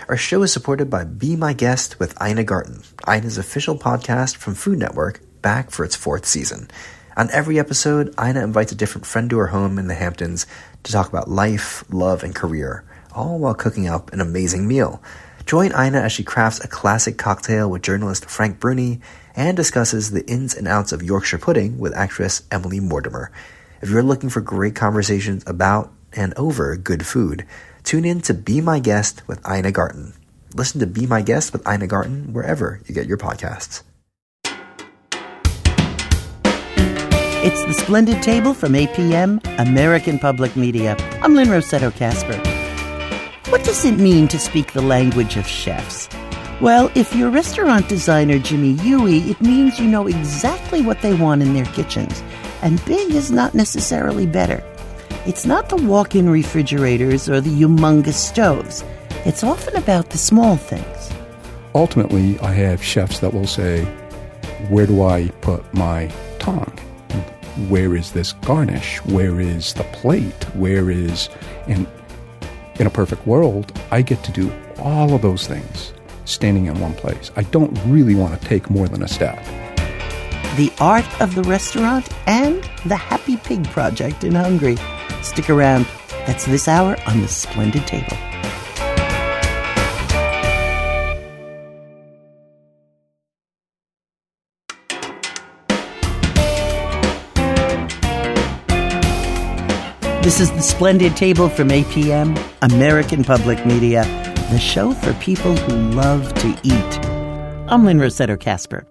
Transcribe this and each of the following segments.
Our show is supported by Be My Guest with Ina Garten, Ina's official podcast from Food Network, back for its 4th season. On every episode, Ina invites a different friend to her home in the Hamptons to talk about life, love, and career, all while cooking up an amazing meal. Join Ina as she crafts a classic cocktail with journalist Frank Bruni and discusses the ins and outs of Yorkshire pudding with actress Emily Mortimer. If you're looking for great conversations about and over good food, tune in to Be My Guest with Ina Garten. Listen to Be My Guest with Ina Garten wherever you get your podcasts. It's The Splendid Table from APM, American Public Media. I'm Lynn Rossetto Kasper. What does it mean to speak the language of chefs? Well, if you're restaurant designer Jimmy Huey, it means you know exactly what they want in their kitchens. And big is not necessarily better. It's not the walk-in refrigerators or the humongous stoves. It's often about the small things. Ultimately, I have chefs that will say, where do I put my tongue? Where is this garnish? Where is the plate? Where is... In a perfect world, I get to do all of those things standing in one place. I don't really want to take more than a step. The Art of the Restaurant and the Happy Pig Project in Hungary. Stick around. That's this hour on The Splendid Table. This is The Splendid Table from APM, American Public Media, the show for people who love to eat. I'm Lynn Rossetto Kasper.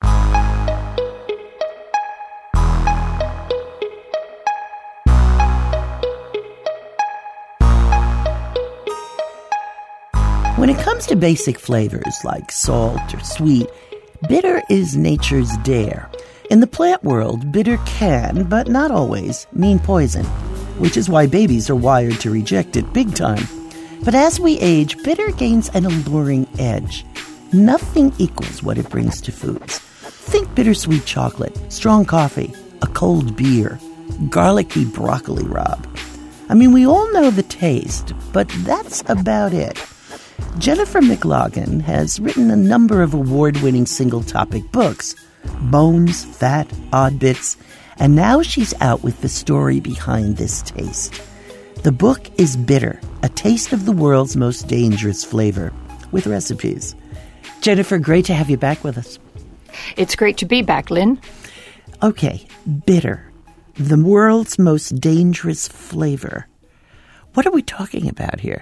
When it comes to basic flavors like salt or sweet, bitter is nature's dare. In the plant world, bitter can, but not always, mean poison, which is why babies are wired to reject it big time. But as we age, bitter gains an alluring edge. Nothing equals what it brings to foods. Think bittersweet chocolate, strong coffee, a cold beer, garlicky broccoli rabe. I mean, we all know the taste, but that's about it. Jennifer McLagan has written a number of award-winning single-topic books, Bones, Fat, Odd Bits, and now she's out with the story behind this taste. The book is Bitter, a taste of the world's most dangerous flavor, with recipes. Jennifer, great to have you back with us. It's great to be back, Lynn. Okay, bitter, the world's most dangerous flavor. What are we talking about here?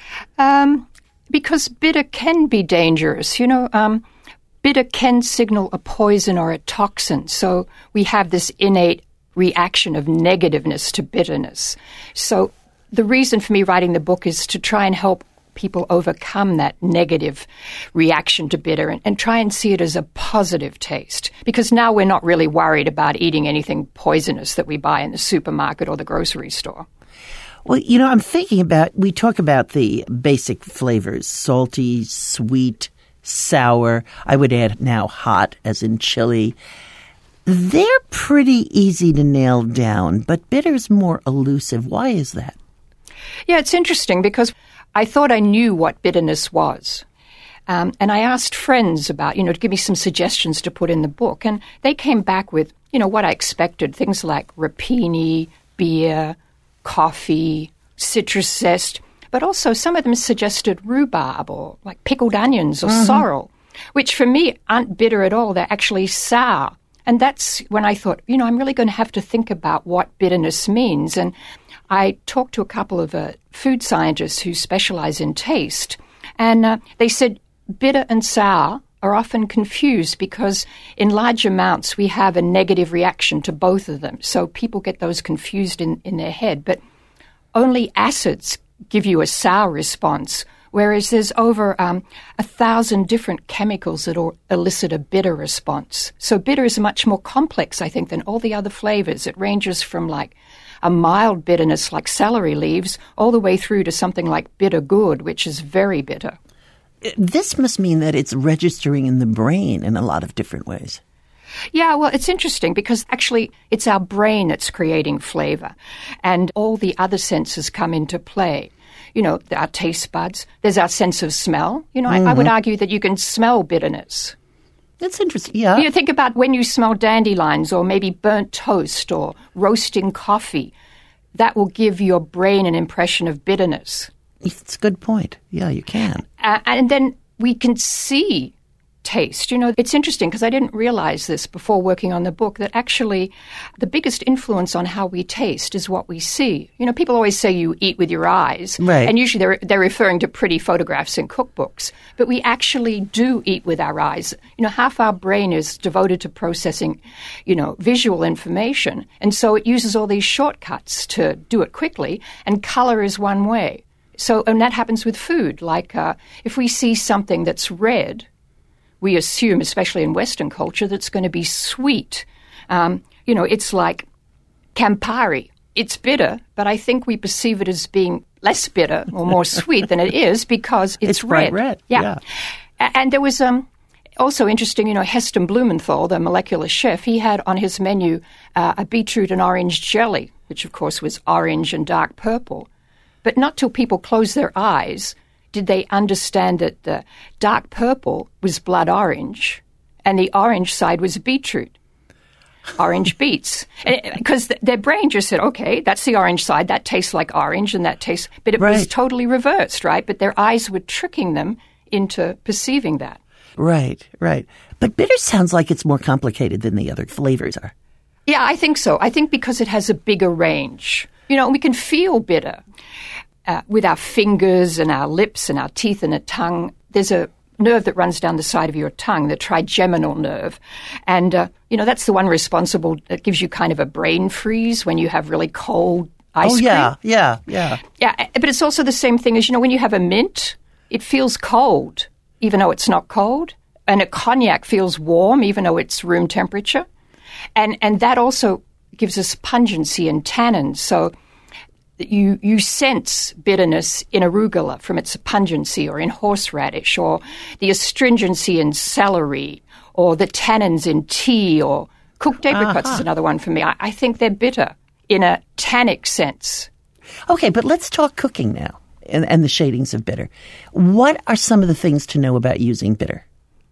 Because bitter can be dangerous. Bitter can signal a poison or a toxin. So we have this innate reaction of negativeness to bitterness. So the reason for me writing the book is to try and help people overcome that negative reaction to bitter and try and see it as a positive taste. Because now we're not really worried about eating anything poisonous that we buy in the supermarket or the grocery store. Well, I'm thinking about, we talk about the basic flavors, salty, sweet, sour. I would add now hot, as in chili. They're pretty easy to nail down, but bitter's more elusive. Why is that? Yeah, it's interesting because I thought I knew what bitterness was. And I asked friends about, to give me some suggestions to put in the book. And they came back with, what I expected, things like rapini, beer, coffee, citrus zest, but also some of them suggested rhubarb or like pickled onions or sorrel, which for me aren't bitter at all. They're actually sour. And that's when I thought, I'm really going to have to think about what bitterness means. And I talked to a couple of food scientists who specialize in taste, and they said bitter and sour are often confused because in large amounts we have a negative reaction to both of them. So people get those confused in their head. But only acids give you a sour response, whereas there's over 1,000 different chemicals that elicit a bitter response. So bitter is much more complex, I think, than all the other flavors. It ranges from like a mild bitterness like celery leaves all the way through to something like bitter gourd, which is very bitter. This must mean that it's registering in the brain in a lot of different ways. Yeah, well, it's interesting because actually it's our brain that's creating flavor and all the other senses come into play. our taste buds. There's our sense of smell. I would argue that you can smell bitterness. That's interesting, yeah. Think about when you smell dandelions or maybe burnt toast or roasting coffee. That will give your brain an impression of bitterness. It's a good point. Yeah, you can. And then we can see taste. It's interesting because I didn't realize this before working on the book, that actually the biggest influence on how we taste is what we see. People always say you eat with your eyes. Right. And usually they're referring to pretty photographs in cookbooks. But we actually do eat with our eyes. Half our brain is devoted to processing, visual information. And so it uses all these shortcuts to do it quickly. And color is one way. And that happens with food. Like if we see something that's red, we assume, especially in Western culture, that it's going to be sweet. It's like Campari. It's bitter, but I think we perceive it as being less bitter or more sweet than it is because it's bright red. Yeah. And there was also interesting, Heston Blumenthal, the molecular chef, he had on his menu a beetroot and orange jelly, which of course was orange and dark purple. But not till people closed their eyes did they understand that the dark purple was blood orange and the orange side was beetroot, orange beets. Because their brain just said, okay, that's the orange side, that tastes like orange and that tastes... But it was totally reversed, right? But their eyes were tricking them into perceiving that. Right. But bitter sounds like it's more complicated than the other flavors are. Yeah, I think so. I think because it has a bigger range. We can feel bitter. With our fingers and our lips and our teeth and a tongue. There's a nerve that runs down the side of your tongue, the trigeminal nerve. And, that's the one responsible that gives you kind of a brain freeze when you have really cold ice cream. Yeah, but it's also the same thing as, when you have a mint, it feels cold, even though it's not cold. And a cognac feels warm, even though it's room temperature. And that also gives us pungency and tannins. So you sense bitterness in arugula from its pungency, or in horseradish, or the astringency in celery, or the tannins in tea, or cooked apricots is another one for me. I think they're bitter in a tannic sense. Okay, but let's talk cooking now and the shadings of bitter. What are some of the things to know about using bitter?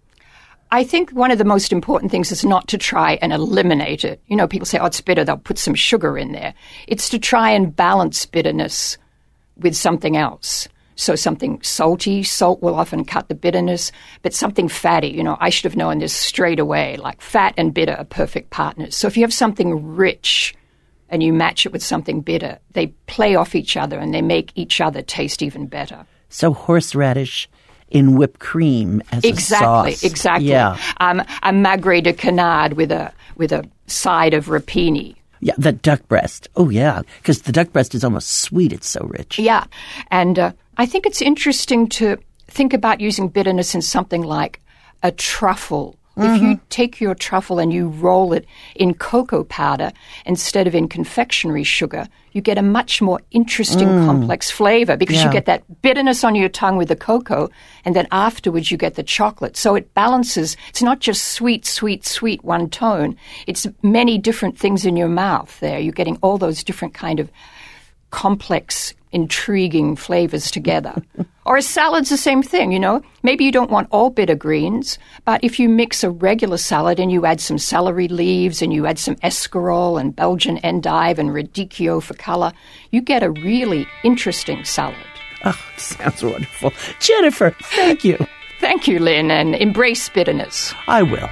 I think one of the most important things is not to try and eliminate it. People say, it's bitter, they'll put some sugar in there. It's to try and balance bitterness with something else. So something salty, salt will often cut the bitterness, but something fatty, I should have known this straight away, like fat and bitter are perfect partners. So if you have something rich and you match it with something bitter, they play off each other and they make each other taste even better. So horseradish in whipped cream as a sauce. Exactly. Yeah. A magre de canard with a side of rapini. Yeah, the duck breast. Oh, yeah, because the duck breast is almost sweet. It's so rich. Yeah, and I think it's interesting to think about using bitterness in something like a truffle. Mm-hmm. If you take your truffle and you roll it in cocoa powder instead of in confectionery sugar, you get a much more interesting, complex flavor because you get that bitterness on your tongue with the cocoa, and then afterwards you get the chocolate. So it balances. It's not just sweet, sweet, sweet, one tone. It's many different things in your mouth there. You're getting all those different kind of complex, intriguing flavors together. Or a salad's the same thing, Maybe you don't want all bitter greens, but if you mix a regular salad and you add some celery leaves and you add some escarole and Belgian endive and radicchio for color, you get a really interesting salad. Oh, sounds wonderful. Jennifer, thank you. Thank you, Lynn, and embrace bitterness. I will.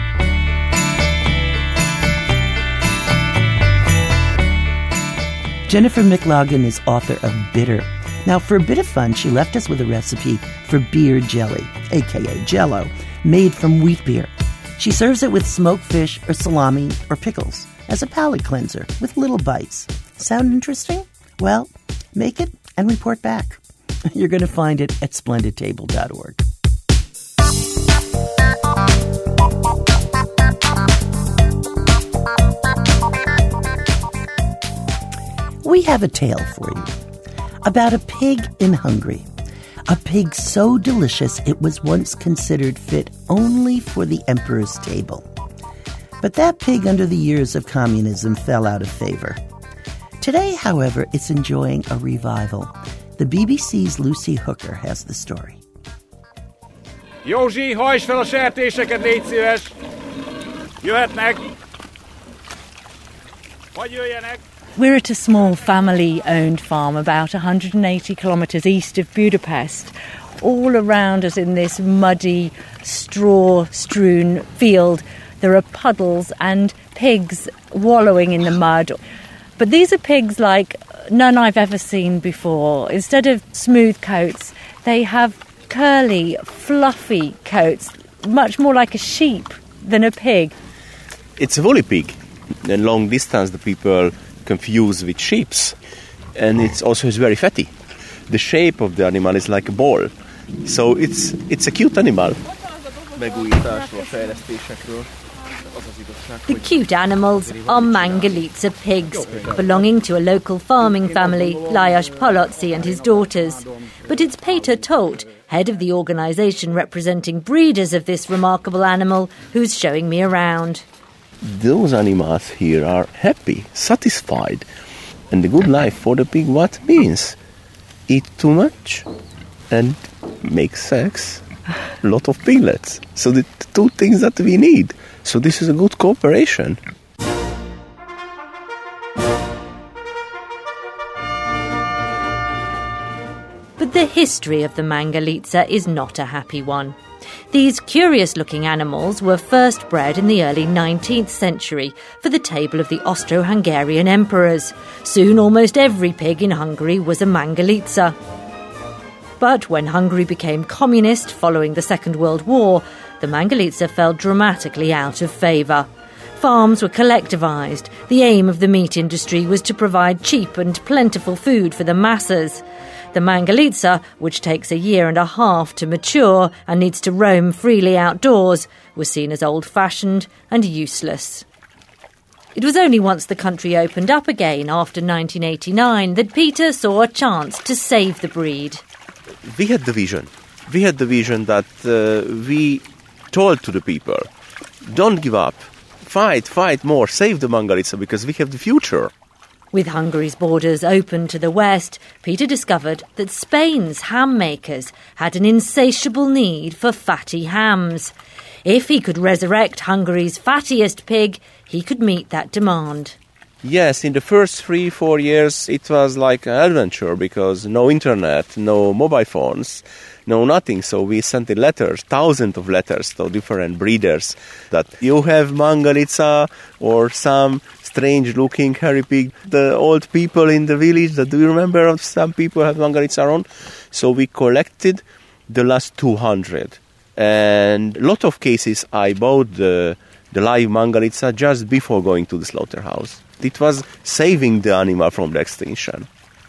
Jennifer McLagan is author of Bitter. Now, for a bit of fun, she left us with a recipe for beer jelly, a.k.a. Jell-O, made from wheat beer. She serves it with smoked fish or salami or pickles as a palate cleanser with little bites. Sound interesting? Well, make it and report back. You're going to find it at splendidtable.org. We have a tale for you about a pig in Hungary. A pig so delicious it was once considered fit only for the emperor's table. But that pig, under the years of communism, fell out of favor. Today, however, it's enjoying a revival. The The BBC's Lucy Hooker has the story. Józsi, hajtsd fel a sertéseket, légy szíves! Jöhetnek! Vagy jöjjenek! We're at a small family-owned farm about 180 kilometres east of Budapest. All around us in this muddy, straw-strewn field, there are puddles and pigs wallowing in the mud. But these are pigs like none I've ever seen before. Instead of smooth coats, they have curly, fluffy coats, much more like a sheep than a pig. It's a woolly pig. In long distance, the people confuse with sheep. And it's very fatty. The shape of the animal is like a ball. So it's a cute animal. The cute animals are Mangalitsa pigs, belonging to a local farming family, Lajos Poloczi and his daughters. But it's Peter Tolt, head of the organisation representing breeders of this remarkable animal, who's showing me around. Those animals here are happy, satisfied. And the good life for the pig, what means? Eat too much and make sex. A lot of piglets. So the two things that we need. So this is a good cooperation. But the history of the Mangalitsa is not a happy one. These curious-looking animals were first bred in the early 19th century for the table of the Austro-Hungarian emperors. Soon almost every pig in Hungary was a Mangalitsa. But when Hungary became communist following the Second World War, the Mangalitsa fell dramatically out of favour. Farms were collectivised. The aim of the meat industry was to provide cheap and plentiful food for the masses. The Mangalitsa, which takes a year and a half to mature and needs to roam freely outdoors, was seen as old-fashioned and useless. It was only once the country opened up again after 1989 that Peter saw a chance to save the breed. We had the vision. We had the vision that we told to the people, don't give up, fight more, save the Mangalitsa because we have the future. With Hungary's borders open to the west, Peter discovered that Spain's ham makers had an insatiable need for fatty hams. If he could resurrect Hungary's fattiest pig, he could meet that demand. Yes, in the first 3-4 years it was like an adventure because no internet, no mobile phones, no nothing. So we sent in letters, thousands of letters to different breeders that you have Mangalitsa or some strange-looking hairy pig. The old people in the village, do you remember some people have Mangalitsa around? So we collected the last 200. And a lot of cases I bought the live Mangalitsa just before going to the slaughterhouse. It was saving the animal from the extinction.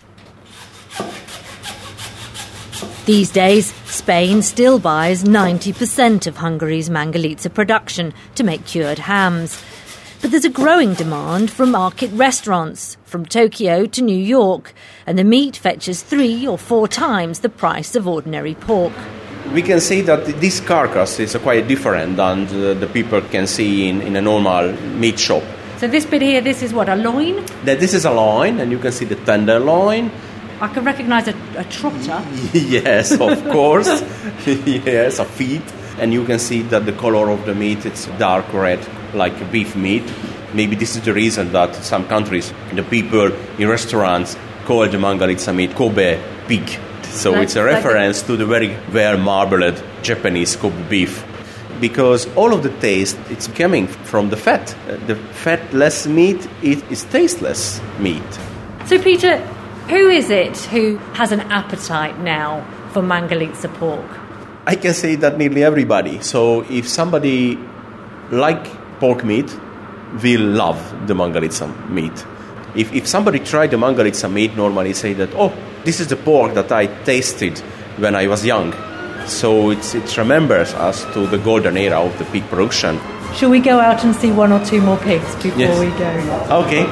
These days, Spain still buys 90% of Hungary's Mangalitsa production to make cured hams. But there's a growing demand from market restaurants, from Tokyo to New York, and the meat fetches 3 or 4 times the price of ordinary pork. We can see that this carcass is quite different than the people can see in a normal meat shop. So this bit here, this is what, a loin? This is a loin, and you can see the tender loin. I can recognise a trotter. Yes, of course. Yes, a feet. And you can see that the color of the meat, it's dark red, like beef meat. Maybe this is the reason that some countries, the people in restaurants call the Mangalitsa meat Kobe pig. So it's a reference to the very well-marbled Japanese Kobe beef. Because all of the taste, it's coming from the fat. The fatless meat is tasteless meat. So, Peter, who is it who has an appetite now for Mangalitsa pork? I can say that nearly everybody. So if somebody like pork meat, will love the Mangalitsa meat. If somebody tried the Mangalitsa meat, normally say that, oh, this is the pork that I tasted when I was young. So it remembers us to the golden era of the pig production. Shall we go out and see 1 or 2 more pigs before we go? Okay.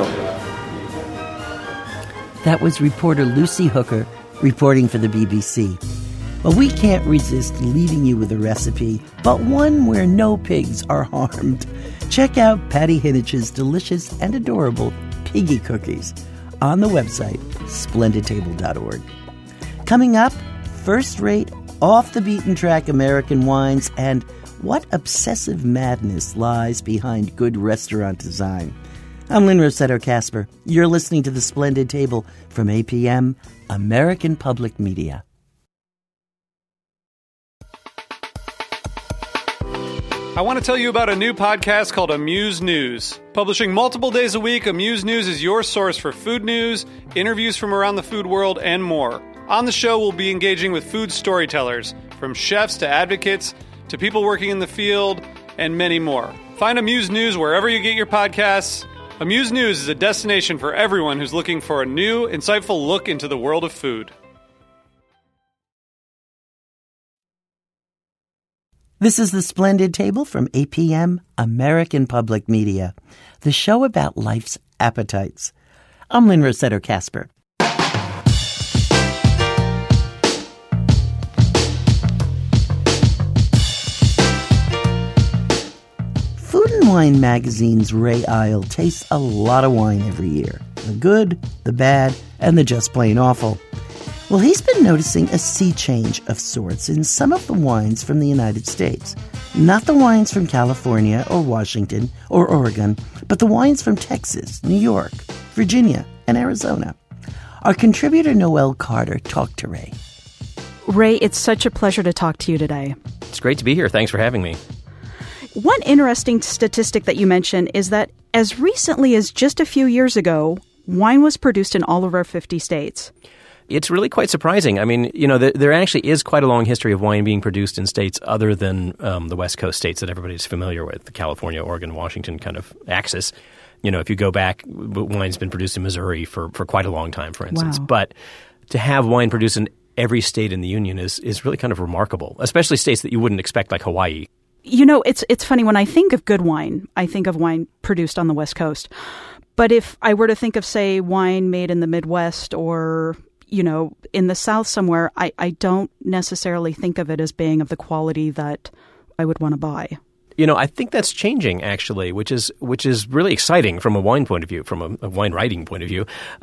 That was reporter Lucy Hooker reporting for the BBC. Well, we can't resist leaving you with a recipe, but one where no pigs are harmed. Check out Patty Hinich's delicious and adorable piggy cookies on the website splendidtable.org. Coming up, first-rate, off-the-beaten-track American wines and what obsessive madness lies behind good restaurant design. I'm Lynn Rossetto Kasper. You're listening to The Splendid Table from APM, American Public Media. I want to tell you about a new podcast called Amuse News. Publishing multiple days a week, Amuse News is your source for food news, interviews from around the food world, and more. On the show, we'll be engaging with food storytellers, from chefs to advocates to people working in the field, and many more. Find Amuse News wherever you get your podcasts. Amuse News is a destination for everyone who's looking for a new, insightful look into the world of food. This is The Splendid Table from APM, American Public Media, the show about life's appetites. I'm Lynn Rossetto Kasper. Food and Wine magazine's Ray Isle tastes a lot of wine every year. The good, the bad, and the just plain awful. Well, he's been noticing a sea change of sorts in some of the wines from the United States. Not the wines from California or Washington or Oregon, but the wines from Texas, New York, Virginia, and Arizona. Our contributor Noelle Carter talked to Ray. Ray, it's such a pleasure to talk to you today. It's great to be here. Thanks for having me. One interesting statistic that you mentioned is that as recently as just a few years ago, wine was produced in all of our 50 states. It's really quite surprising. I mean, you know, there actually is quite a long history of wine being produced in states other than the West Coast states that everybody's familiar with, the California, Oregon, Washington kind of axis. You know, if you go back, wine's been produced in Missouri for quite a long time, for instance. Wow. But to have wine produced in every state in the union is really kind of remarkable, especially states that you wouldn't expect, like Hawaii. You know, it's funny. When I think of good wine, I think of wine produced on the West Coast. But if I were to think of, say, wine made in the Midwest or, you know, in the South somewhere, I don't necessarily think of it as being of the quality that I would want to buy. You know, I think that's changing, actually, which is really exciting from a wine point of view, from a wine writing point of view.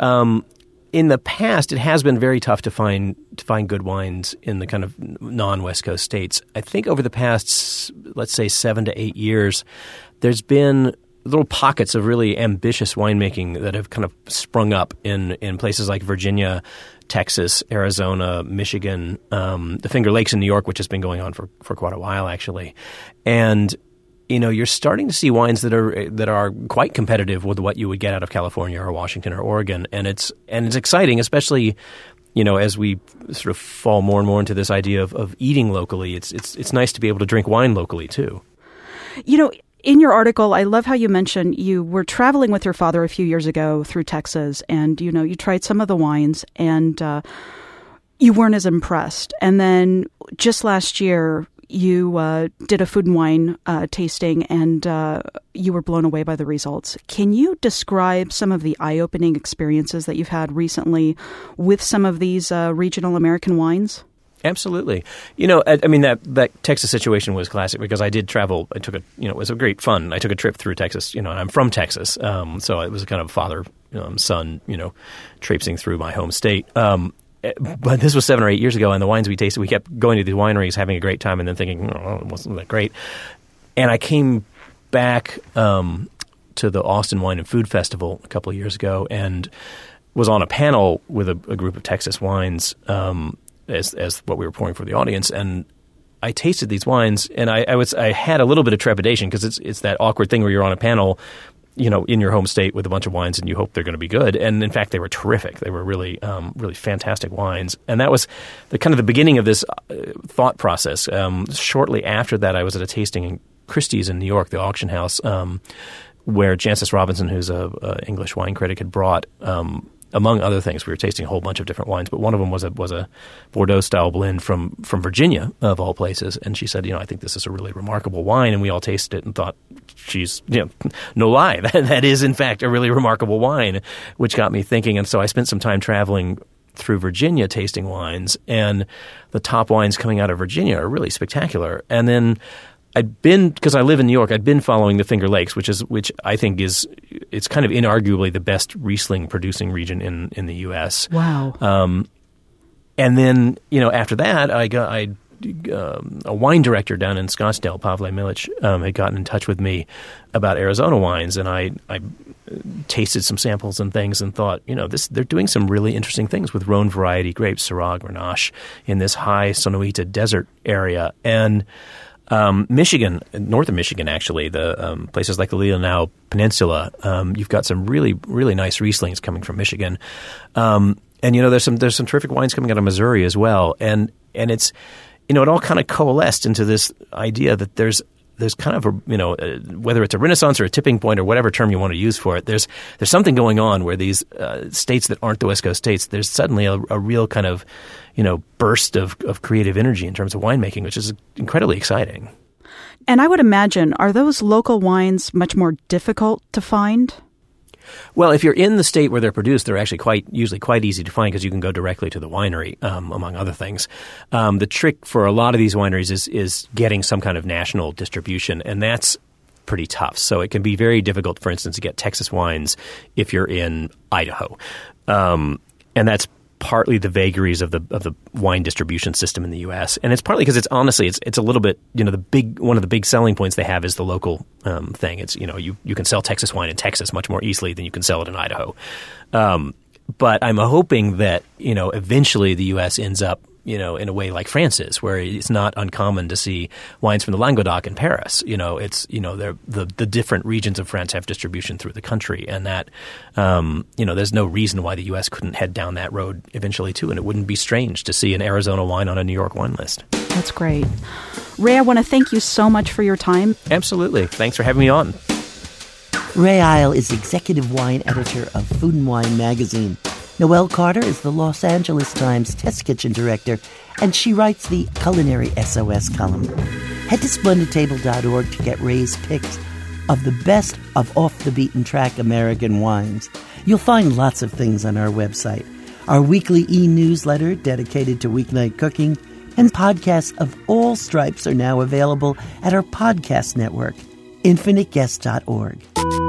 In the past, it has been very tough to find good wines in the kind of non-West Coast states. I think over the past, let's say, 7 to 8 years, there's been little pockets of really ambitious winemaking that have kind of sprung up in places like Virginia, Texas, Arizona, Michigan, the Finger Lakes in New York, which has been going on for quite a while, actually. And you know, you're starting to see wines that are quite competitive with what you would get out of California or Washington or Oregon, and it's exciting, especially, you know, as we sort of fall more and more into this idea of eating locally. It's nice to be able to drink wine locally too. You know, in your article, I love how you mentioned you were traveling with your father a few years ago through Texas, and you know, you tried some of the wines and you weren't as impressed. And then just last year, you did a food and wine tasting, and you were blown away by the results. Can you describe some of the eye-opening experiences that you've had recently with some of these regional American wines? Absolutely. You know, I mean, that Texas situation was classic because I did travel. I took it was a great fun. I took a trip through Texas, you know, and I'm from Texas. So it was a kind of father-son, you know, traipsing through my home state. But this was 7 or 8 years ago, and the wines we tasted, we kept going to the wineries, having a great time, and then thinking, oh, it wasn't that great. And I came back to the Austin Wine and Food Festival a couple of years ago and was on a panel with a group of Texas wines as what we were pouring for the audience. And I tasted these wines, and I had a little bit of trepidation because it's that awkward thing where you're on a panel, you know, in your home state with a bunch of wines, and you hope they're going to be good. And in fact, they were terrific. They were really, really fantastic wines. And that was the beginning of this thought process. Shortly after that, I was at a tasting in Christie's in New York, the auction house, where Jancis Robinson, who's a English wine critic, had brought, among other things, we were tasting a whole bunch of different wines, but one of them was a Bordeaux-style blend from Virginia, of all places. And she said, you know, I think this is a really remarkable wine. And we all tasted it and thought, geez, you know, no lie, that is, in fact, a really remarkable wine, which got me thinking. And so I spent some time traveling through Virginia tasting wines, and the top wines coming out of Virginia are really spectacular. And then because I live in New York, I'd been following the Finger Lakes, which I think it's kind of inarguably the best Riesling producing region in the U.S. Wow. And then, after that, a wine director down in Scottsdale, Pavle Milic, had gotten in touch with me about Arizona wines, and I tasted some samples and things and thought, they're doing some really interesting things with Rhone variety grapes, Syrah, Grenache, in this high Sonoita desert area. And Michigan, north of Michigan, actually, the places like the Leelanau Peninsula, you've got some really, really nice Rieslings coming from Michigan. And there's some terrific wines coming out of Missouri as well. And it's, it all kind of coalesced into this idea that there's kind of whether it's a renaissance or a tipping point or whatever term you want to use for it, there's something going on where these states that aren't the West Coast states, there's suddenly a real kind of, burst of creative energy in terms of winemaking, which is incredibly exciting. And I would imagine, are those local wines much more difficult to find? Well, if you're in the state where they're produced, they're actually usually quite easy to find because you can go directly to the winery, among other things. The trick for a lot of these wineries is getting some kind of national distribution, and that's pretty tough. So it can be very difficult, for instance, to get Texas wines if you're in Idaho. And that's partly the vagaries of the wine distribution system in the U.S. And it's partly because it's a little bit, one of the big selling points they have is the local thing. It's, you can sell Texas wine in Texas much more easily than you can sell it in Idaho. But I'm hoping that, eventually the U.S. ends up, in a way like France is, where it's not uncommon to see wines from the Languedoc in Paris. It's, the different regions of France have distribution through the country, and that, there's no reason why the U.S. couldn't head down that road eventually too, and it wouldn't be strange to see an Arizona wine on a New York wine list. That's great. Ray, I want to thank you so much for your time. Absolutely. Thanks for having me on. Ray Isle is executive wine editor of Food & Wine magazine. Noelle Carter is the Los Angeles Times test kitchen director, and she writes the Culinary SOS column. Head to SplendidTable.org to get Ray's picks of the best of off-the-beaten-track American wines. You'll find lots of things on our website. Our weekly e-newsletter dedicated to weeknight cooking, and podcasts of all stripes are now available at our podcast network, infiniteguest.org.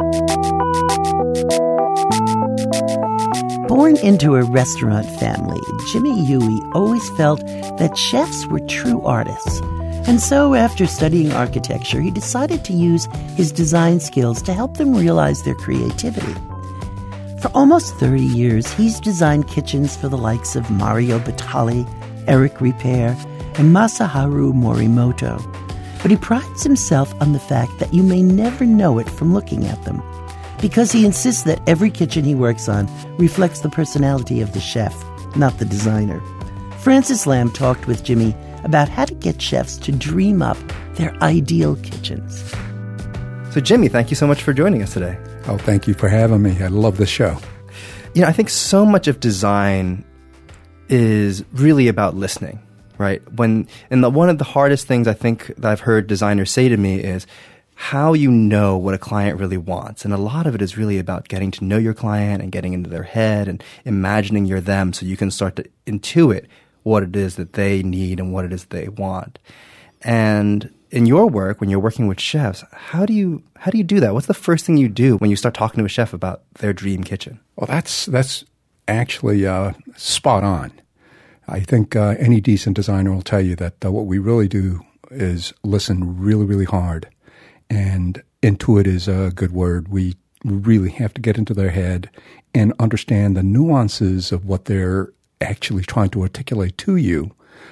Born into a restaurant family, Jimmy Huey always felt that chefs were true artists. And so, after studying architecture, he decided to use his design skills to help them realize their creativity. For almost 30 years, he's designed kitchens for the likes of Mario Batali, Eric Ripert, and Masaharu Morimoto. But he prides himself on the fact that you may never know it from looking at them, because he insists that every kitchen he works on reflects the personality of the chef, not the designer. Francis Lamb talked with Jimmy about how to get chefs to dream up their ideal kitchens. So, Jimmy, thank you so much for joining us today. Oh, thank you for having me. I love the show. I think so much of design is really about listening, right? One of the hardest things I think that I've heard designers say to me is how you know what a client really wants. And a lot of it is really about getting to know your client and getting into their head and imagining you're them so you can start to intuit what it is that they need and what it is they want. And in your work, when you're working with chefs, how do you do that? What's the first thing you do when you start talking to a chef about their dream kitchen? Well, that's actually spot on. I think any decent designer will tell you that what we really do is listen really, really hard. And intuit is a good word. We really have to get into their head and understand the nuances of what they're actually trying to articulate to you.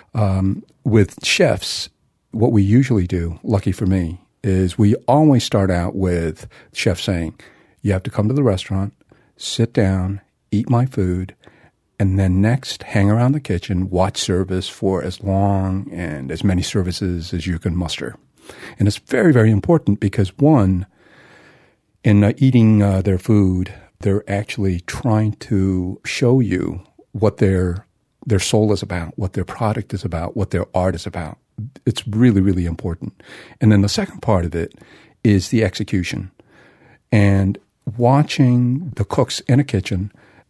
With chefs, what we usually do, lucky for me, is we always start out with the chef saying, you have to come to the restaurant, sit down, eat my food, and then next hang around the kitchen, watch service for as long and as many services as you can muster. And it's very, very important because, one, in eating their food, they're actually trying to show you what their soul is about, what their product is about, what their art is about. It's really, really important. And then the second part of it is the execution. And watching the cooks in a kitchen,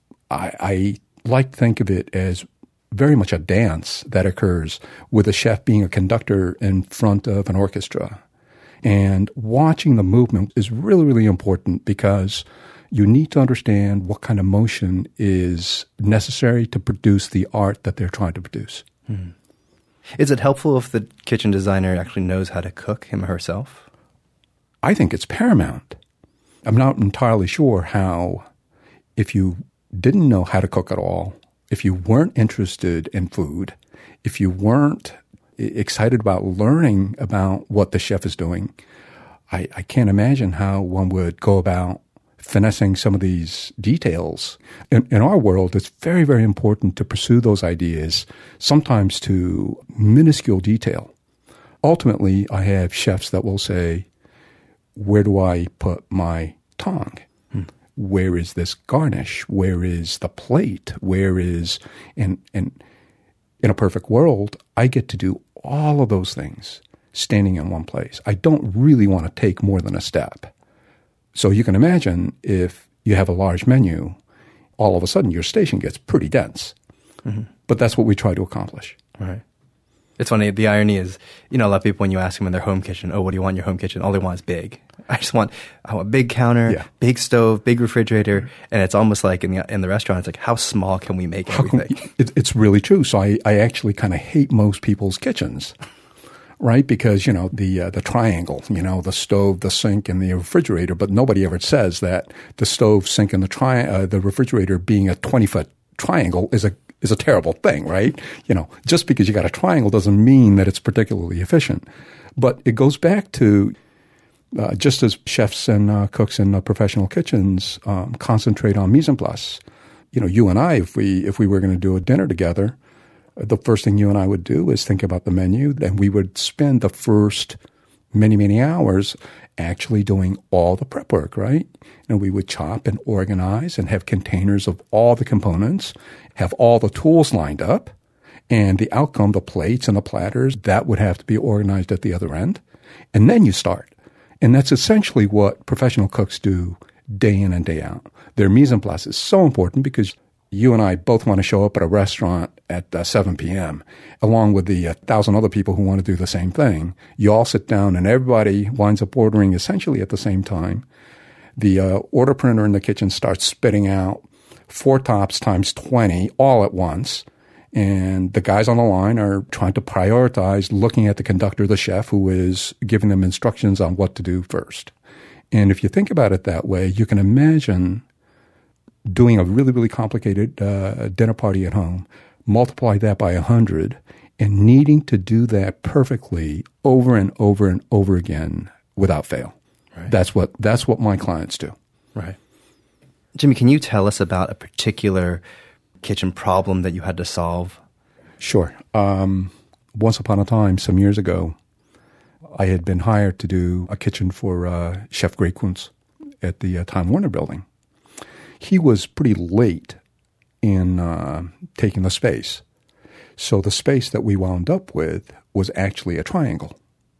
I like to think of it as very much a dance that occurs with a chef being a conductor in front of an orchestra. And watching the movement is really, really important because you need to understand what kind of motion is necessary to produce the art that they're trying to produce. Hmm. Is it helpful if the kitchen designer actually knows how to cook, him or herself? I think it's paramount. I'm not entirely sure how, if you didn't know how to cook at all, if you weren't interested in food, if you weren't excited about learning about what the chef is doing, I can't imagine how one would go about finessing some of these details. In our world, it's very, very important to pursue those ideas, sometimes to minuscule detail. Ultimately, I have chefs that will say, where do I put my tongue? Where is this garnish? Where is the plate? Where is, and in a perfect world, I get to do all of those things standing in one place. I don't really want to take more than a step. So you can imagine if you have a large menu, all of a sudden your station gets pretty dense. Mm-hmm. But that's what we try to accomplish. Right. It's funny, the irony is, a lot of people, when you ask them in their home kitchen, what do you want in your home kitchen? All they want is big. I want a big counter, big stove, big refrigerator, and it's almost like in the restaurant, it's like, how small can we make everything? It's really true. So I actually kind of hate most people's kitchens, right? Because, the triangle, the stove, the sink, and the refrigerator, but nobody ever says that the stove, sink, and the refrigerator being a 20-foot triangle is a terrible thing, right? Just because you got a triangle doesn't mean that it's particularly efficient. But it goes back to just as chefs and cooks in professional kitchens concentrate on mise en place. You and I, if we were going to do a dinner together, the first thing you and I would do is think about the menu, and we would spend the first many, many hours actually doing all the prep work, right? And we would chop and organize and have containers of all the components, have all the tools lined up, and the outcome, the plates and the platters, that would have to be organized at the other end. And then you start. And that's essentially what professional cooks do day in and day out. Their mise en place is so important because you and I both want to show up at a restaurant at 7 p.m., along with the 1,000 other people who want to do the same thing. You all sit down and everybody winds up ordering essentially at the same time. The order printer in the kitchen starts spitting out 4 tops times 20 all at once. And the guys on the line are trying to prioritize looking at the conductor, the chef, who is giving them instructions on what to do first. And if you think about it that way, you can imagine doing a really, really complicated dinner party at home, multiply that by 100, and needing to do that perfectly over and over and over again without fail. Right. That's what my clients do. Right. Jimmy, can you tell us about a particular kitchen problem that you had to solve? Sure. Once upon a time, some years ago, I had been hired to do a kitchen for Chef Greg Kuntz at the Time Warner Building. He was pretty late in taking the space. So the space that we wound up with was actually a triangle.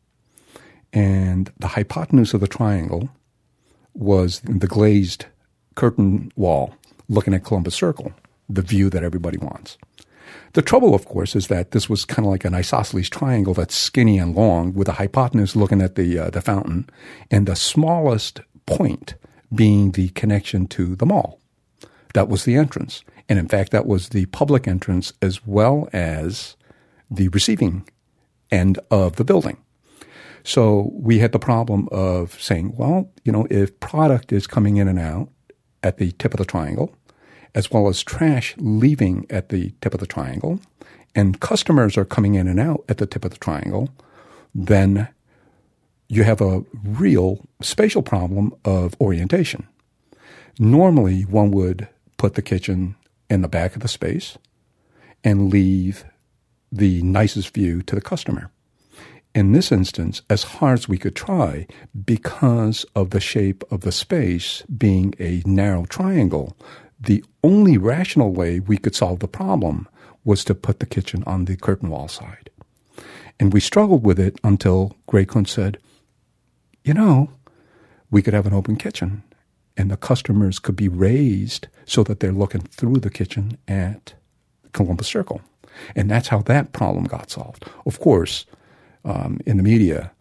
And the hypotenuse of the triangle was the glazed curtain wall looking at Columbus Circle, the view that everybody wants. The trouble, of course, is that this was kind of like an isosceles triangle that's skinny and long with a hypotenuse looking at the fountain and the smallest point being the connection to the mall. That was the entrance. And in fact, that was the public entrance as well as the receiving end of the building. So we had the problem of saying, well, if product is coming in and out at the tip of the triangle, as well as trash leaving at the tip of the triangle, and customers are coming in and out at the tip of the triangle, then you have a real spatial problem of orientation. Normally, one would put the kitchen in the back of the space and leave the nicest view to the customer. In this instance, as hard as we could try, because of the shape of the space being a narrow triangle, the only rational way we could solve the problem was to put the kitchen on the curtain wall side. And we struggled with it until Greg Kuntz said, we could have an open kitchen and the customers could be raised so that they're looking through the kitchen at Columbus Circle. And that's how that problem got solved. Of course, in the media,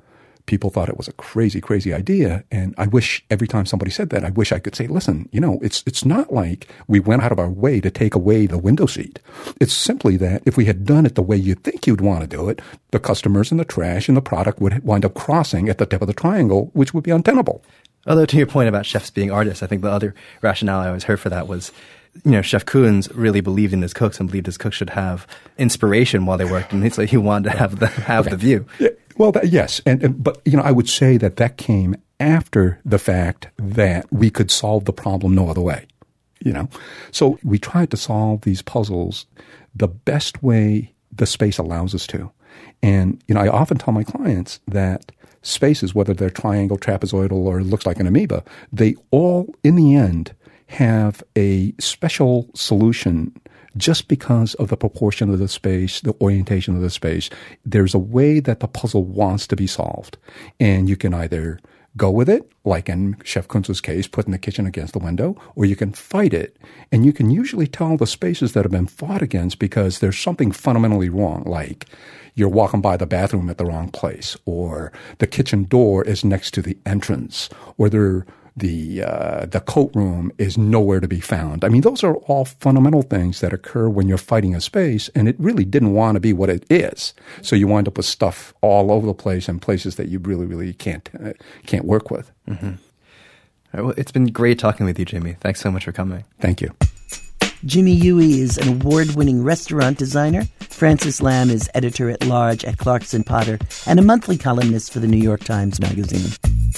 people thought it was a crazy, crazy idea. And I wish every time somebody said that, I wish I could say, listen, it's not like we went out of our way to take away the window seat. It's simply that if we had done it the way you think you'd want to do it, the customers and the trash and the product would wind up crossing at the tip of the triangle, which would be untenable. Although to your point about chefs being artists, I think the other rationale I always heard for that was, Chef Koons really believed in his cooks and believed his cooks should have inspiration while they worked, and so he wanted to have the view. Yeah, well, yes, but I would say that came after the fact that we could solve the problem no other way. So we tried to solve these puzzles the best way the space allows us to, and I often tell my clients that spaces, whether they're triangle, trapezoidal, or it looks like an amoeba, they all, in the end, have a special solution just because of the proportion of the space, the orientation of the space. There's a way that the puzzle wants to be solved. And you can either go with it, like in Chef Koons' case, putting the kitchen against the window, or you can fight it. And you can usually tell the spaces that have been fought against because there's something fundamentally wrong, like you're walking by the bathroom at the wrong place, or the kitchen door is next to the entrance, or the coat room is nowhere to be found. I mean, those are all fundamental things that occur when you're fighting a space, and it really didn't want to be what it is. So you wind up with stuff all over the place and places that you really, really can't work with. Mm-hmm. All right, well, it's been great talking with you, Jimmy. Thanks so much for coming. Thank you. Jimmy Huey is an award-winning restaurant designer. Francis Lam is editor-at-large at Clarkson Potter and a monthly columnist for the New York Times Magazine.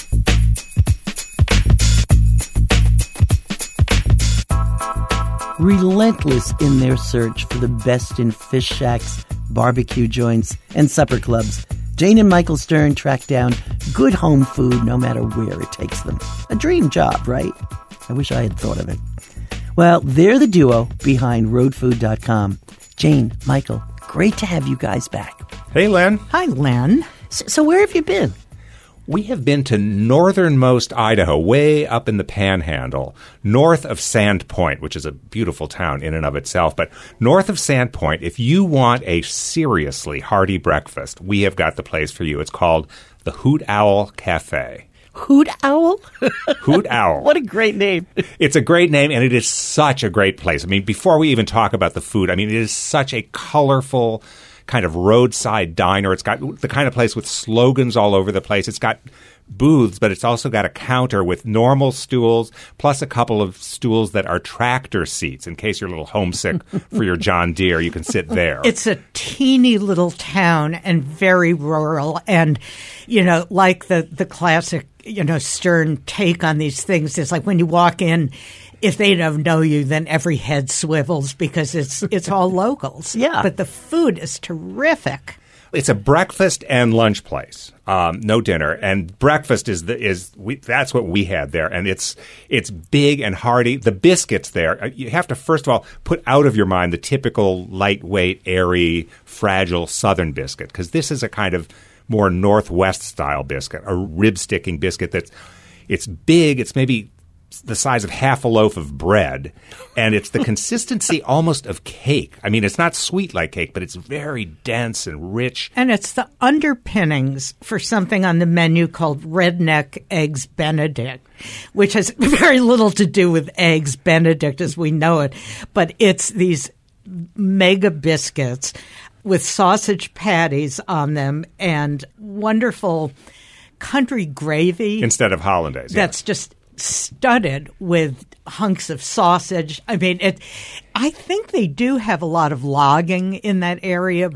Relentless in their search for the best in fish shacks, barbecue joints, and supper clubs, Jane and Michael Stern track down good home food no matter where it takes them. A dream job, right? I wish I had thought of it. Well, they're the duo behind roadfood.com. Jane, Michael, great to have you guys back. Hey, Len. Hi, Len. So where have you been? We have been to northernmost Idaho, way up in the Panhandle, north of Sandpoint, which is a beautiful town in and of itself. But north of Sandpoint, if you want a seriously hearty breakfast, we have got the place for you. It's called the Hoot Owl Cafe. Hoot Owl? Hoot Owl. What a great name. It's a great name, and it is such a great place. I mean, before we even talk about the food, it is such a colorful kind of roadside diner. It's got the kind of place with slogans all over the place. It's got booths, but it's also got a counter with normal stools, plus a couple of stools that are tractor seats. In case you're a little homesick for your John Deere, you can sit there. It's a teeny little town and very rural, and, like the classic, Stern take on these things is like when you walk in, if they don't know you, then every head swivels because it's all locals. Yeah. But the food is terrific. It's a breakfast and lunch place, no dinner. And breakfast that's what we had there, and it's big and hearty. The biscuits there, you have to first of all put out of your mind the typical lightweight, airy, fragile Southern biscuit, because this is a kind of more Northwest style biscuit, a rib sticking biscuit it's big. It's maybe the size of half a loaf of bread, and it's the consistency almost of cake. I mean, it's not sweet like cake, but it's very dense and rich. And it's the underpinnings for something on the menu called Redneck Eggs Benedict, which has very little to do with Eggs Benedict as we know it, but it's these mega biscuits with sausage patties on them and wonderful country gravy. Instead of hollandaise. That's just studded with hunks of sausage. I mean, I think they do have a lot of logging in that area.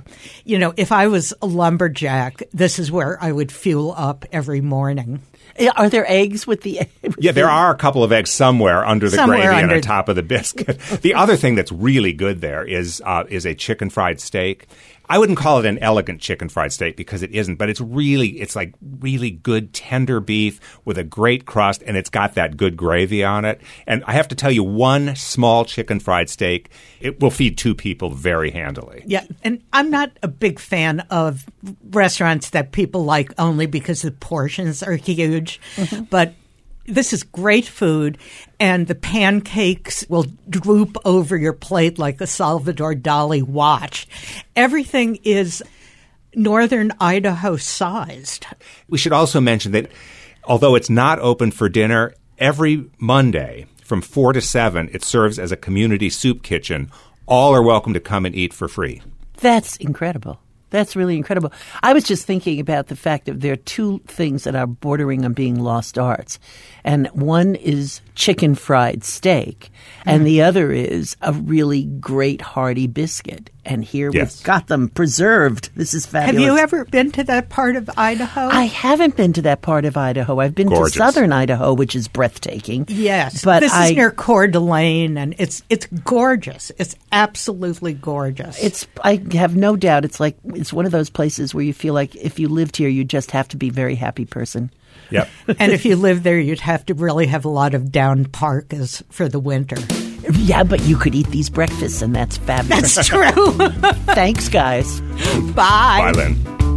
If I was a lumberjack, this is where I would fuel up every morning. Are there eggs with the Yeah, there are a couple of eggs somewhere under the gravy and on top of the biscuit. The other thing that's really good there is a chicken fried steak. I wouldn't call it an elegant chicken fried steak because it isn't, but it's like really good tender beef with a great crust, and it's got that good gravy on it. And I have to tell you, one small chicken fried steak, it will feed two people very handily. Yeah, and I'm not a big fan of restaurants that people like only because the portions are huge, but this is great food, and the pancakes will droop over your plate like a Salvador Dali watch. Everything is northern Idaho sized. We should also mention that although it's not open for dinner, every Monday from 4 to 7, it serves as a community soup kitchen. All are welcome to come and eat for free. That's incredible. That's really incredible. I was just thinking about the fact that there are two things that are bordering on being lost arts. And one is chicken fried steak, and the other is a really great hearty biscuit. And here we've got them preserved. This is fabulous. Have you ever been to that part of Idaho? I haven't been to that part of Idaho. I've been to southern Idaho, which is breathtaking. Yes, but this is near Coeur d'Alene, and it's gorgeous. It's absolutely gorgeous. I have no doubt. It's one of those places where you feel like if you lived here, you just have to be a very happy person. Yep. And if you lived there, you'd have to really have a lot of down parkas for the winter. Yeah, but you could eat these breakfasts, and that's fabulous. That's true. Thanks, guys. Bye. Bye, Lynn.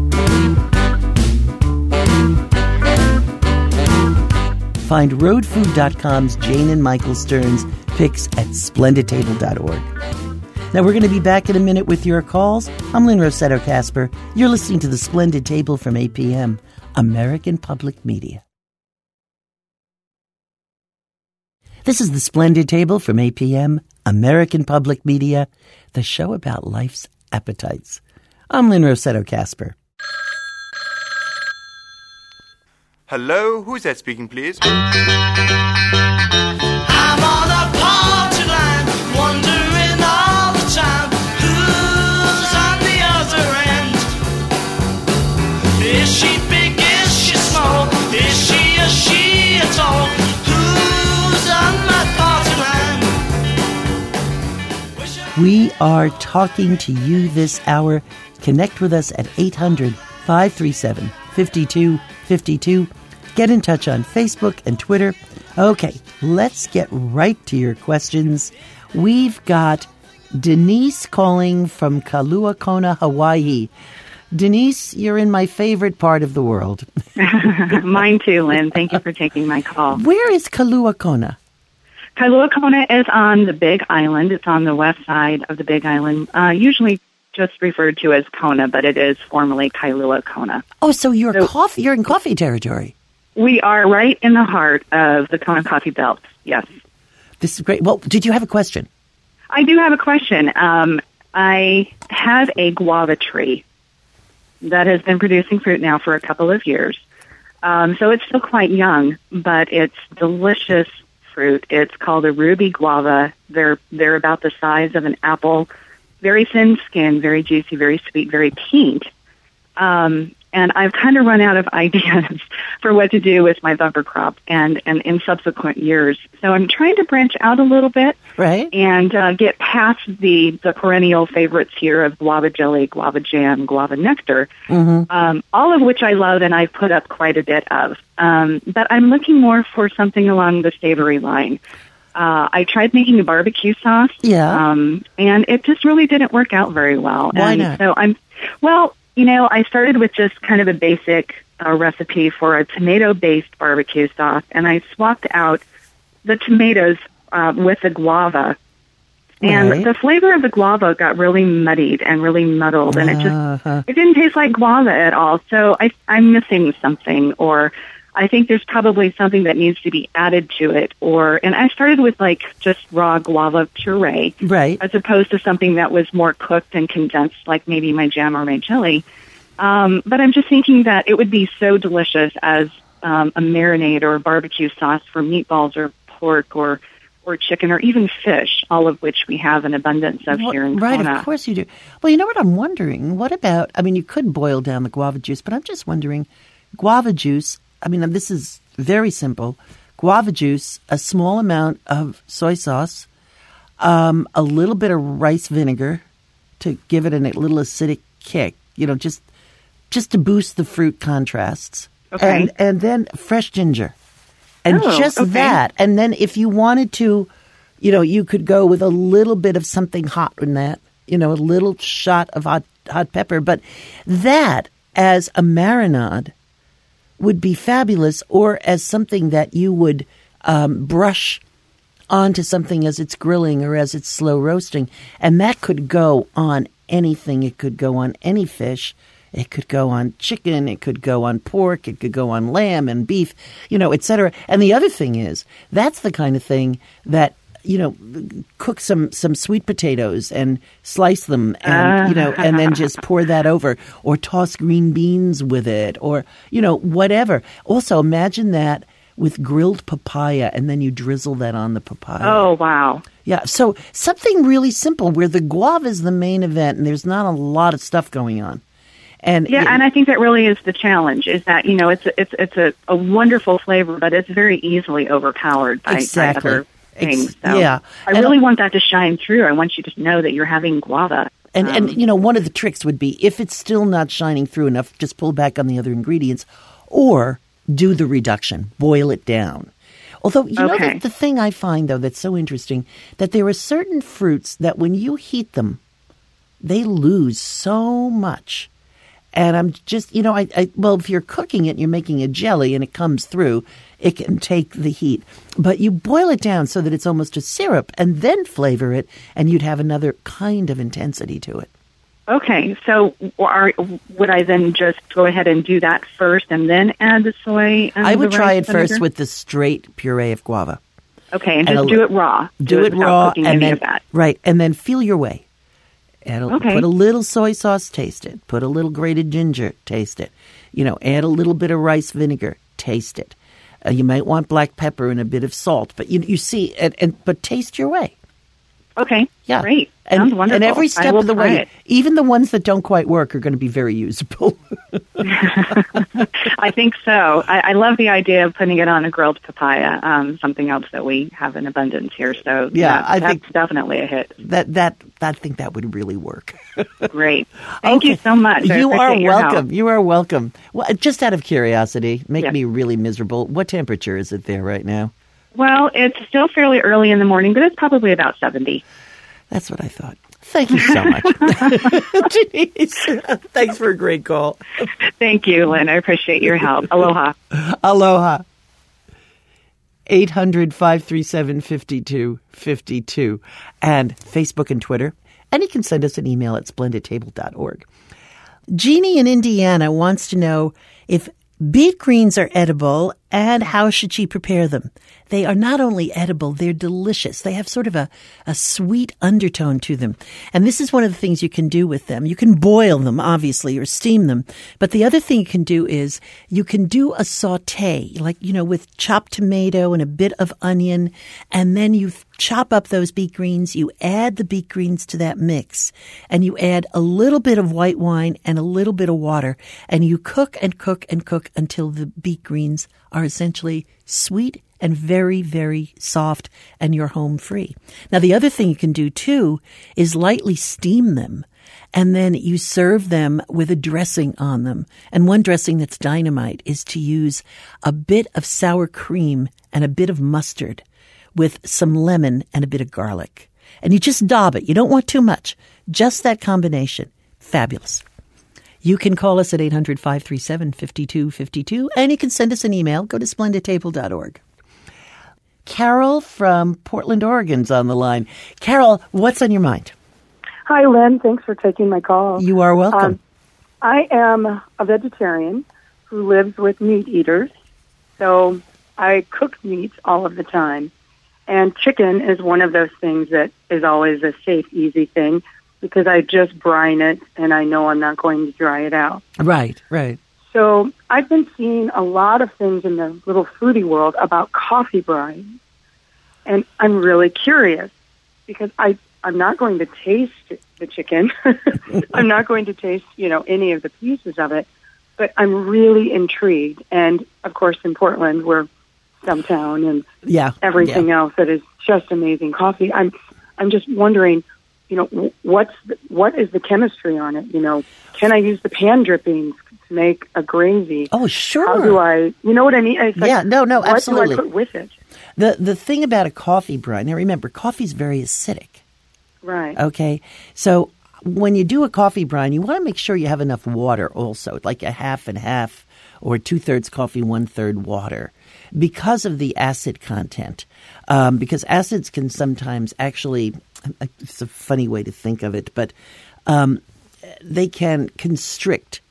Find roadfood.com's Jane and Michael Stern's picks at splendidtable.org. Now, we're going to be back in a minute with your calls. I'm Lynn Rossetto Kasper. You're listening to The Splendid Table from APM, American Public Media. This is The Splendid Table from APM, American Public Media, the show about life's appetites. I'm Lynn Rossetto Kasper. Hello, who's that speaking, please? I'm on a party line, wondering all the time who's on the other end. Is she big, is she small, is she a she at all? Who's on my party line? We are talking to you this hour. Connect with us at 800-537-5252. Get in touch on Facebook and Twitter. Okay, let's get right to your questions. We've got Denise calling from Kailua Kona, Hawaii. Denise, you're in my favorite part of the world. Mine too, Lynn. Thank you for taking my call. Where is Kailua Kona? Kailua Kona is on the Big Island. It's on the west side of the Big Island, usually just referred to as Kona, but it is formally Kailua Kona. Oh, so you're in coffee territory. We are right in the heart of the Kona Coffee Belt, yes. This is great. Well, did you have a question? I do have a question. I have a guava tree that has been producing fruit now for a couple of years. So it's still quite young, but it's delicious fruit. It's called a ruby guava. They're about the size of an apple, very thin skin, very juicy, very sweet, very pink. And I've kind of run out of ideas for what to do with my bumper crop and in subsequent years. So I'm trying to branch out a little bit, right, and get past the perennial favorites here of guava jelly, guava jam, guava nectar, all of which I love and I've put up quite a bit of. But I'm looking more for something along the savory line. I tried making a barbecue sauce, and it just really didn't work out very well. Why not? So I started with just kind of a basic recipe for a tomato-based barbecue sauce, and I swapped out the tomatoes with the guava. And the flavor of the guava got really muddied and really muddled, and it didn't taste like guava at all. So I'm missing something, or I think there's probably something that needs to be added to it. And I started with just raw guava puree, right, as opposed to something that was more cooked and condensed, like maybe my jam or my jelly. But I'm just thinking that it would be so delicious as a marinade or a barbecue sauce for meatballs or pork or chicken or even fish, all of which we have an abundance of here in Kona. Right, of course you do. Well, you know what I'm wondering? What about, you could boil down the guava juice, but I'm just wondering, guava juice, this is very simple. Guava juice, a small amount of soy sauce, a little bit of rice vinegar to give it a little acidic kick, just to boost the fruit contrasts. Okay. And then fresh ginger. And that. And then if you wanted to, you could go with a little bit of something hot in that, a little shot of hot pepper. But that as a marinade would be fabulous, or as something that you would brush onto something as it's grilling or as it's slow roasting. And that could go on anything. It could go on any fish. It could go on chicken. It could go on pork. It could go on lamb and beef, et cetera. And the other thing is, that's the kind of thing that, cook some sweet potatoes and slice them and, and then just pour that over, or toss green beans with it, or, whatever. Also, imagine that with grilled papaya, and then you drizzle that on the papaya. Oh, wow. Yeah, so something really simple where the guava is the main event and there's not a lot of stuff going on. And and I think that really is the challenge, is that, it's a wonderful flavor, but it's very easily overpowered by other things. So yeah. I really want that to shine through. I want you to know that you're having guava. And one of the tricks would be, if it's still not shining through enough, just pull back on the other ingredients, or do the reduction, boil it down. Although, know that the thing I find, though, that's so interesting, that there are certain fruits that when you heat them, they lose so much. And I'm just, if you're cooking it and you're making a jelly and it comes through, it can take the heat. But you boil it down so that it's almost a syrup and then flavor it, and you'd have another kind of intensity to it. Okay, so would I then just go ahead and do that first and then add the soy and I would the try rice it first vinegar? with the straight puree of guava. Okay, and just do it raw. Do it without raw, cooking and any then of that. right, and then feel your way. Put a little soy sauce, taste it. Put a little grated ginger, taste it. Add a little bit of rice vinegar, taste it. You might want black pepper and a bit of salt, but you see, but taste your way. Okay, yeah, great. Sounds wonderful. And every I step will of the try way, it. even the ones that don't quite work, are going to be very usable. I think so. I love the idea of putting it on a grilled papaya, something else that we have in abundance here. So Yeah, that's definitely a hit. I think that would really work. Great. Thank you so much. I You are appreciate your welcome. help. You are welcome. Well, just out of curiosity, make me really miserable. What temperature is it there right now? Well, it's still fairly early in the morning, but it's probably about 70. That's what I thought. Thank you so much. Denise, thanks for a great call. Thank you, Lynn. I appreciate your help. Aloha. Aloha. 800-537-5252 and Facebook and Twitter. And you can send us an email at splendidtable.org. Jeannie in Indiana wants to know if beet greens are edible and how should she prepare them. They are not only edible, they're delicious. They have sort of a sweet undertone to them. And this is one of the things you can do with them. You can boil them, obviously, or steam them. But the other thing you can do is you can do a saute, like, with chopped tomato and a bit of onion. And then you chop up those beet greens. You add the beet greens to that mix. And you add a little bit of white wine and a little bit of water. And you cook and cook and cook until the beet greens are essentially sweet and very, very soft, and you're home free. Now, the other thing you can do, too, is lightly steam them, and then you serve them with a dressing on them. And one dressing that's dynamite is to use a bit of sour cream and a bit of mustard with some lemon and a bit of garlic. And you just daub it. You don't want too much. Just that combination. Fabulous. You can call us at 800-537-5252, and you can send us an email. Go to splendidtable.org. Carol from Portland, Oregon's on the line. Carol, what's on your mind? Hi, Lynn. Thanks for taking my call. You are welcome. I am a vegetarian who lives with meat eaters, so I cook meats all of the time. And chicken is one of those things that is always a safe, easy thing because I just brine it and I know I'm not going to dry it out. Right, right. So I've been seeing a lot of things in the little foodie world about coffee brine. And I'm really curious because I'm not going to taste the chicken. I'm not going to taste, any of the pieces of it. But I'm really intrigued. And, of course, in Portland, we're Stumptown and everything else that is just amazing coffee. I'm just wondering, what is the chemistry on it? Can I use the pan drippings to make a gravy? Oh, sure. How do I, you know what I mean? It's like, absolutely. What do I put with it? The thing about a coffee brine, now remember, coffee's very acidic. Right. Okay. So when you do a coffee brine, you want to make sure you have enough water also, like a half and half or 2/3 coffee, 1/3 water, because of the acid content. Because acids can sometimes actually, it's a funny way to think of it, but they can constrict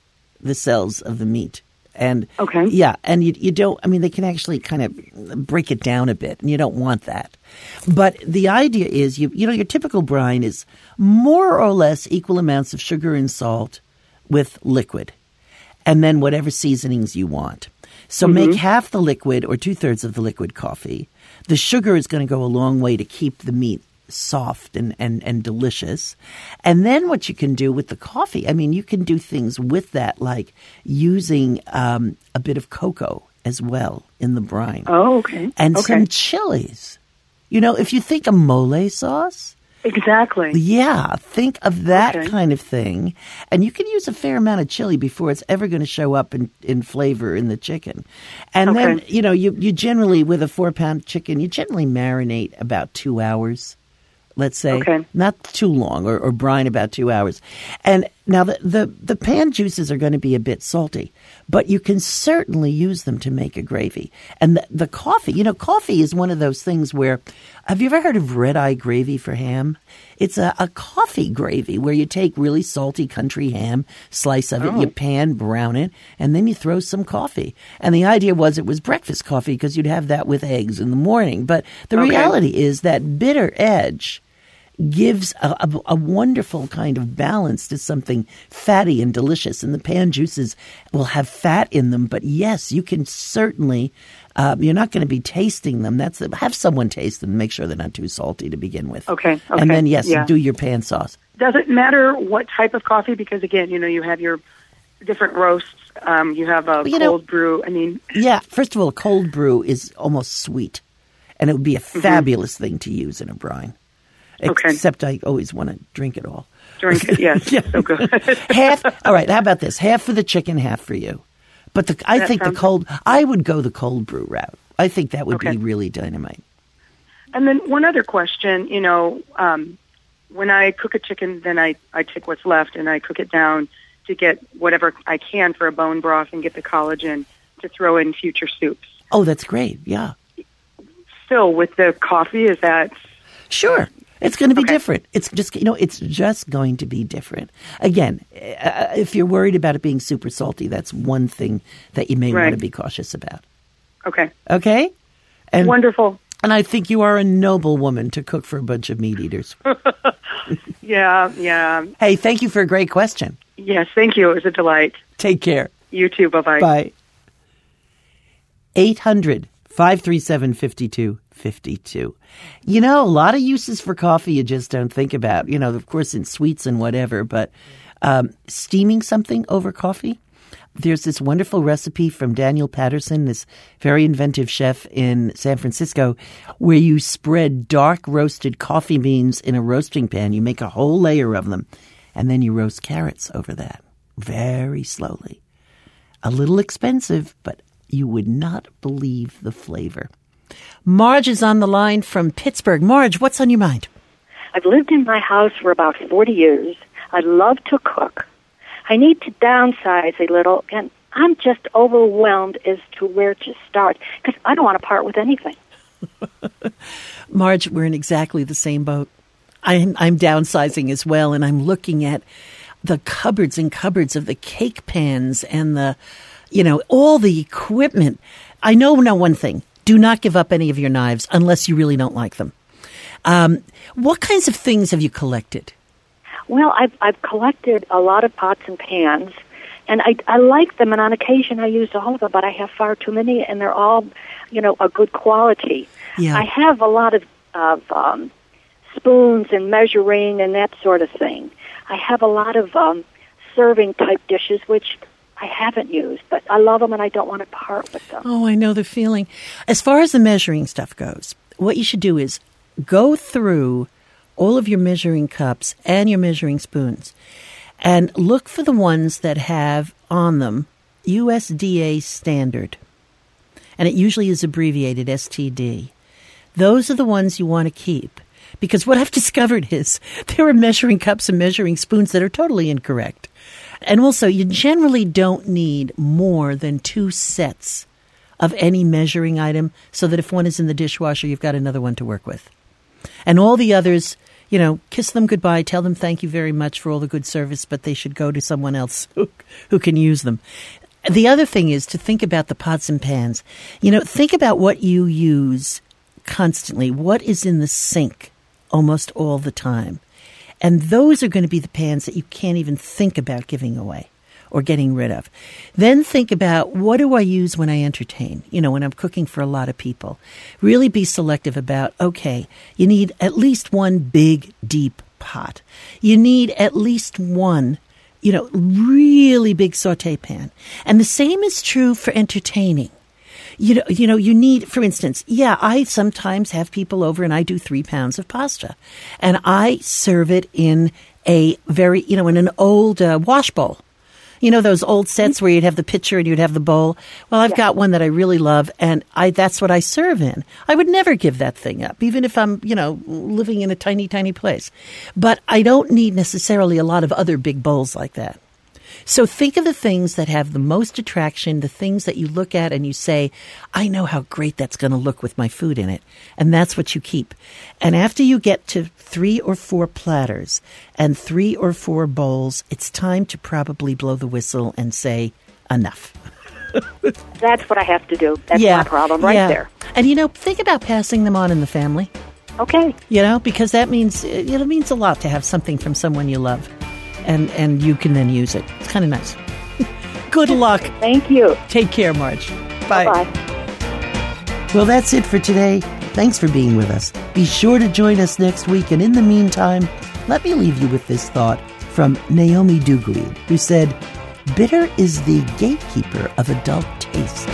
the cells of the meat. And okay. Yeah, and you don't, I mean, they can actually kind of break it down a bit, and you don't want that. But the idea is, you know, your typical brine is more or less equal amounts of sugar and salt with liquid, and then whatever seasonings you want. So make half the liquid or 2/3 of the liquid coffee. The sugar is going to go a long way to keep the meat soft and delicious. And then what you can do with the coffee, I mean, you can do things with that, like using a bit of cocoa as well in the brine. Oh, okay. And some chilies. You know, if you think of mole sauce. Exactly. Yeah, think of that kind of thing. And you can use a fair amount of chili before it's ever going to show up in flavor in the chicken. And then, you know, you generally, with a 4-pound chicken, you generally marinate about 2 hours. Let's say, not too long, or brine about 2 hours. And now the pan juices are going to be a bit salty, but you can certainly use them to make a gravy. And the coffee, you know, coffee is one of those things where, have you ever heard of red-eye gravy for ham? It's a coffee gravy where you take really salty country ham, slice of it, you pan brown it, and then you throw some coffee. And the idea was it was breakfast coffee because you'd have that with eggs in the morning. But the reality is that bitter edge gives a wonderful kind of balance to something fatty and delicious. And the pan juices will have fat in them. But yes, you can certainly, you're not going to be tasting them. Have someone taste them, make sure they're not too salty to begin with. Okay. And then, do your pan sauce. Does it matter what type of coffee? Because, again, you know, you have your different roasts. You have a cold brew. I mean. Yeah, first of all, cold brew is almost sweet. And it would be a fabulous thing to use in a brine. Except I always want to drink it all. Drink it, yes. So good. Half. All right, how about this? Half for the chicken, half for you. But I would go the cold brew route. I think that would be really dynamite. And then one other question, you know, when I cook a chicken, then I take what's left and I cook it down to get whatever I can for a bone broth and get the collagen to throw in future soups. Oh, that's great, yeah. Still, with the coffee, is that... Sure. It's going to be different. It's just, you know, it's just going to be different. Again, if you're worried about it being super salty, that's one thing that you may want to be cautious about. Okay. Okay? And, wonderful. And I think you are a noble woman to cook for a bunch of meat eaters. Yeah. Hey, thank you for a great question. Yes, thank you. It was a delight. Take care. You too. Bye-bye. Bye. 800-537-5252. You know, a lot of uses for coffee you just don't think about. You know, of course, in sweets and whatever, but steaming something over coffee. There's this wonderful recipe from Daniel Patterson, this very inventive chef in San Francisco, where you spread dark roasted coffee beans in a roasting pan. You make a whole layer of them, and then you roast carrots over that very slowly. A little expensive, but you would not believe the flavor. Marge is on the line from Pittsburgh. Marge, what's on your mind? I've lived in my house for about 40 years. I love to cook. I need to downsize a little, and I'm just overwhelmed as to where to start because I don't want to part with anything. Marge, we're in exactly the same boat. I'm downsizing as well, and I'm looking at the cupboards and cupboards of the cake pans and the, you know, all the equipment. I know now one thing. Do not give up any of your knives unless you really don't like them. What kinds of things have you collected? Well, I've collected a lot of pots and pans, and I like them, and on occasion I use all of them, but I have far too many, and they're all, you know, a good quality. Yeah. I have a lot of spoons and measuring and that sort of thing. I have a lot of serving-type dishes, which I haven't used, but I love them, and I don't want to part with them. Oh, I know the feeling. As far as the measuring stuff goes, what you should do is go through all of your measuring cups and your measuring spoons and look for the ones that have on them USDA standard. And it usually is abbreviated STD. Those are the ones you want to keep. Because what I've discovered is there are measuring cups and measuring spoons that are totally incorrect. And also, you generally don't need more than 2 sets of any measuring item so that if one is in the dishwasher, you've got another one to work with. And all the others, kiss them goodbye, tell them thank you very much for all the good service, but they should go to someone else who can use them. The other thing is to think about the pots and pans. Think about what you use constantly. What is in the sink almost all the time? And those are going to be the pans that you can't even think about giving away or getting rid of. Then think about, what do I use when I entertain? When I'm cooking for a lot of people. Really be selective about, okay, you need at least one big, deep pot. You need at least one, really big saute pan. And the same is true for entertaining. You need, for instance, I sometimes have people over and I do 3 pounds of pasta. And I serve it in a very, in an old wash bowl. Those old sets where you'd have the pitcher and you'd have the bowl? Well, I've got one that I really love, and that's what I serve in. I would never give that thing up, even if I'm, living in a tiny, tiny place. But I don't need necessarily a lot of other big bowls like that. So think of the things that have the most attraction, the things that you look at and you say, I know how great that's going to look with my food in it. And that's what you keep. And after you get to 3 or 4 platters and 3 or 4 bowls, it's time to probably blow the whistle and say, enough. That's what I have to do. That's my problem right there. And, think about passing them on in the family. Okay. Because that means, it means a lot to have something from someone you love. And you can then use it. It's kind of nice. Good luck. Thank you. Take care, Marge. Bye. Bye-bye. Well, that's it for today. Thanks for being with us. Be sure to join us next week. And in the meantime, let me leave you with this thought from Naomi Duguid, who said, bitter is the gatekeeper of adult taste.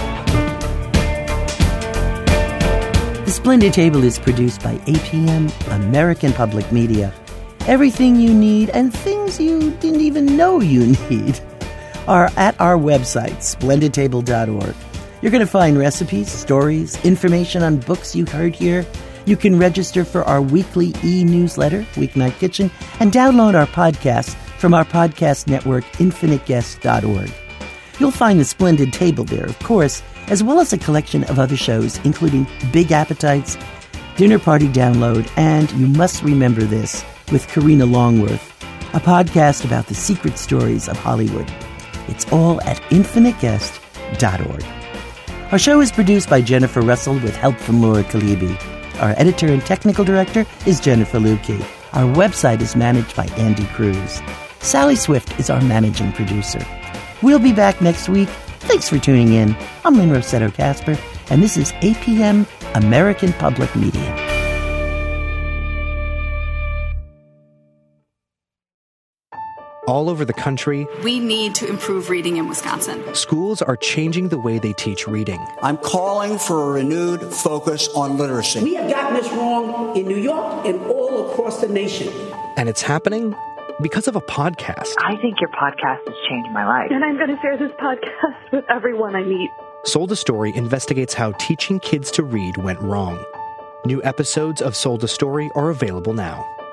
The Splendid Table is produced by APM, American Public Media. Everything you need and things you didn't even know you need are at our website, splendidtable.org. You're going to find recipes, stories, information on books you heard here. You can register for our weekly e-newsletter, Weeknight Kitchen, and download our podcast from our podcast network, infiniteguests.org. You'll find the Splendid Table there, of course, as well as a collection of other shows, including Big Appetites, Dinner Party Download, and You Must Remember This, with Karina Longworth, a podcast about the secret stories of Hollywood. It's all at infiniteguest.org. Our show is produced by Jennifer Russell with help from Laura Kalibi. Our editor and technical director is Jennifer Lukey. Our website is managed by Andy Cruz. Sally Swift is our managing producer. We'll be back next week. Thanks for tuning in. I'm Lynn Rossetto Kasper, and this is APM, American Public Media. All over the country, we need to improve reading in Wisconsin. Schools are changing the way they teach reading. I'm calling for a renewed focus on literacy. We have gotten this wrong in New York and all across the nation. And it's happening because of a podcast. I think your podcast has changed my life. And I'm going to share this podcast with everyone I meet. Sold a Story investigates how teaching kids to read went wrong. New episodes of Sold a Story are available now.